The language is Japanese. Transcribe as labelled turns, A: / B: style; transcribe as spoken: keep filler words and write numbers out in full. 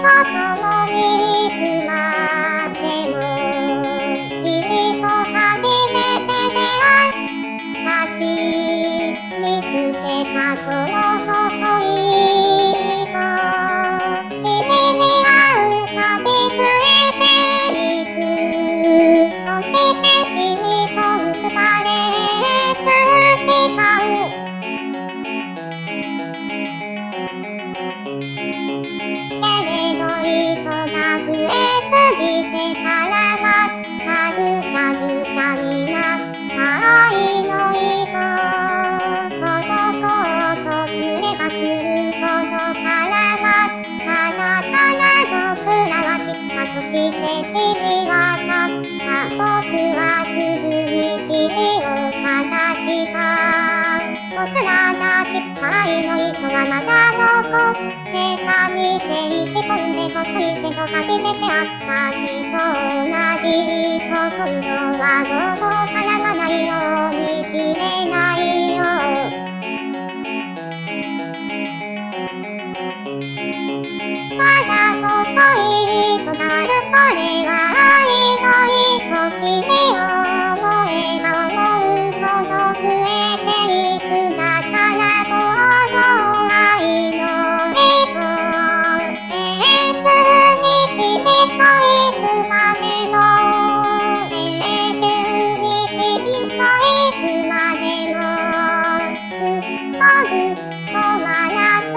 A: 共にいつまでも君と初めて出会った日見つけたこの細い糸君に会うたび増えていくそして君と結ばれて誓うけれど糸が増えすぎてからまったぐしゃぐしゃになった愛の糸ほどこうとすればするほど絡まっただから僕らは切ったそして君は去った僕はすぐに君を探した僕らが切った愛の糸はまだ残ってた見て一本で細いけど初めて会った日と同じ糸今度はもう絡まないように切れないよまだ細い糸があるそれは愛の糸君を思えば思うほど増えていくだからもう愛の糸永久に君といつまでも永久に君といつまでもずっとずっと真夏